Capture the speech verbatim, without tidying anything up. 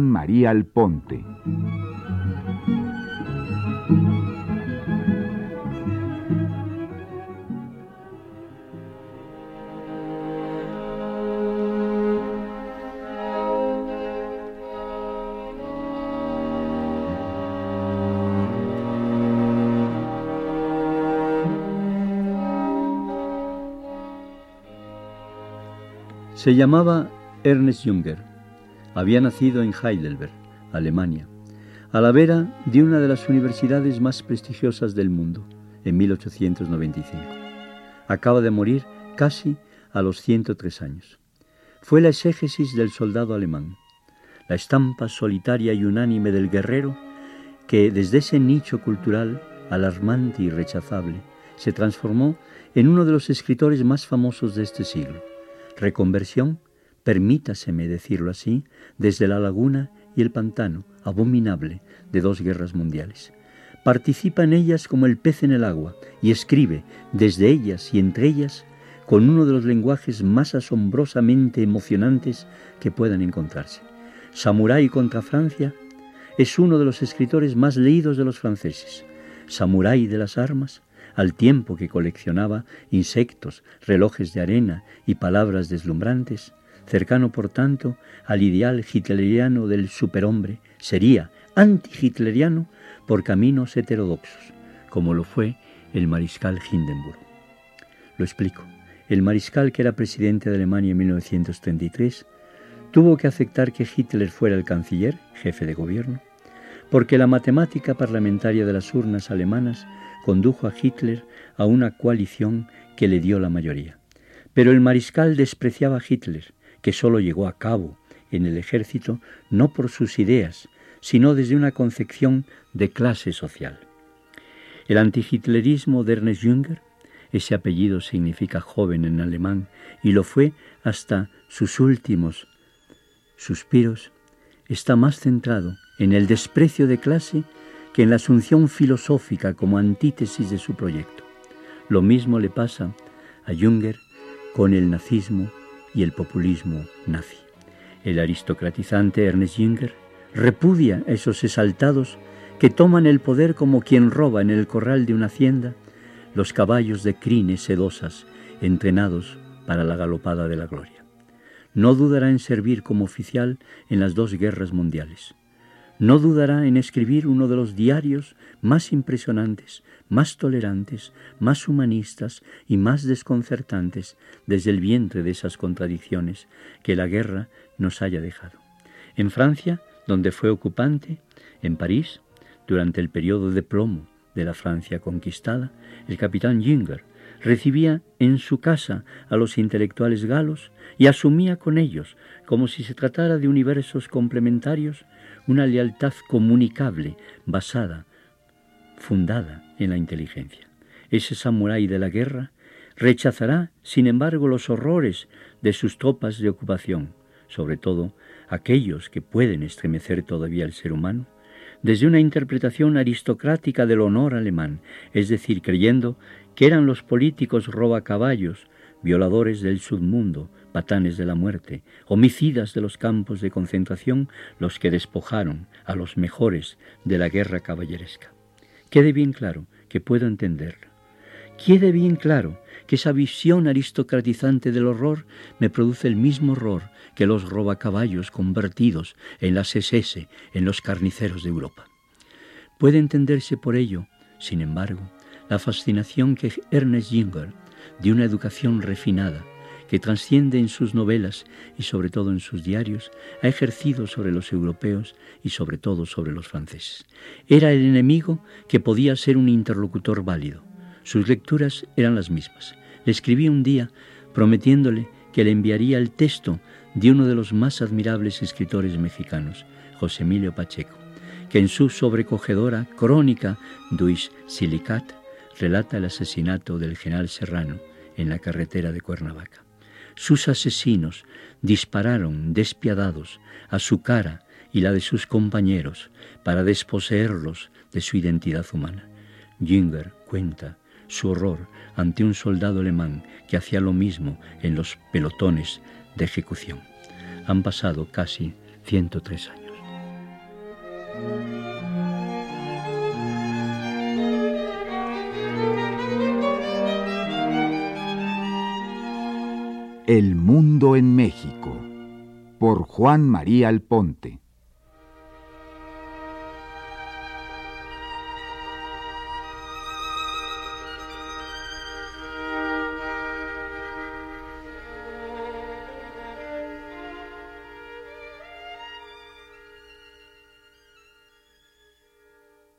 Juan María Alponte. Se llamaba Ernest Jünger. Había nacido en Heidelberg, Alemania, a la vera de una de las universidades más prestigiosas del mundo, en mil ochocientos noventa y cinco. Acaba de morir casi a los ciento tres años. Fue la exégesis del soldado alemán, la estampa solitaria y unánime del guerrero que, desde ese nicho cultural alarmante y rechazable, se transformó en uno de los escritores más famosos de este siglo. Reconversión, permítaseme decirlo así, desde la laguna y el pantano abominable de dos guerras mundiales. Participa en ellas como el pez en el agua y escribe desde ellas y entre ellas con uno de los lenguajes más asombrosamente emocionantes que puedan encontrarse. Samurái contra Francia es uno de los escritores más leídos de los franceses. Samurái de las armas, al tiempo que coleccionaba insectos, relojes de arena y palabras deslumbrantes, cercano por tanto al ideal hitleriano del superhombre, sería anti-hitleriano por caminos heterodoxos, como lo fue el mariscal Hindenburg. Lo explico. El mariscal, que era presidente de Alemania en mil novecientos treinta y tres, tuvo que aceptar que Hitler fuera el canciller, jefe de gobierno, porque la matemática parlamentaria de las urnas alemanas condujo a Hitler a una coalición que le dio la mayoría. Pero el mariscal despreciaba a Hitler, que solo llegó a cabo en el ejército no por sus ideas, sino desde una concepción de clase social. El antihitlerismo de Ernest Jünger, ese apellido significa joven en alemán, y lo fue hasta sus últimos suspiros, está más centrado en el desprecio de clase que en la asunción filosófica como antítesis de su proyecto. Lo mismo le pasa a Jünger con el nazismo y el populismo nazi. El aristocratizante Ernest Jünger repudia a esos exaltados que toman el poder como quien roba en el corral de una hacienda los caballos de crines sedosas entrenados para la galopada de la gloria. No dudará en servir como oficial en las dos guerras mundiales. No dudará en escribir uno de los diarios más impresionantes, más tolerantes, más humanistas y más desconcertantes desde el vientre de esas contradicciones que la guerra nos haya dejado. En Francia, donde fue ocupante, en París, durante el periodo de plomo de la Francia conquistada, el capitán Jünger recibía en su casa a los intelectuales galos y asumía con ellos, como si se tratara de universos complementarios, una lealtad comunicable basada, fundada en la inteligencia. Ese samurái de la guerra rechazará, sin embargo, los horrores de sus tropas de ocupación, sobre todo aquellos que pueden estremecer todavía al ser humano, desde una interpretación aristocrática del honor alemán, es decir, creyendo que eran los políticos robacaballos, violadores del submundo, patanes de la muerte, homicidas de los campos de concentración, los que despojaron a los mejores de la guerra caballeresca. Quede bien claro que puedo entenderlo. Quede bien claro que esa visión aristocratizante del horror me produce el mismo horror que los robacaballos convertidos en las ese ese, en los carniceros de Europa. Puede entenderse por ello, sin embargo, la fascinación que Ernest Jünger, de una educación refinada, que trasciende en sus novelas y sobre todo en sus diarios, ha ejercido sobre los europeos y sobre todo sobre los franceses. Era el enemigo que podía ser un interlocutor válido. Sus lecturas eran las mismas. Le escribí un día prometiéndole que le enviaría el texto de uno de los más admirables escritores mexicanos, José Emilio Pacheco, que en su sobrecogedora Crónica d'Uix Silicat relata el asesinato del general Serrano en la carretera de Cuernavaca. Sus asesinos dispararon despiadados a su cara y la de sus compañeros para desposeerlos de su identidad humana. Jünger cuenta su horror ante un soldado alemán que hacía lo mismo en los pelotones de ejecución. Han pasado casi ciento tres años. El mundo en México, por Juan María Alponte.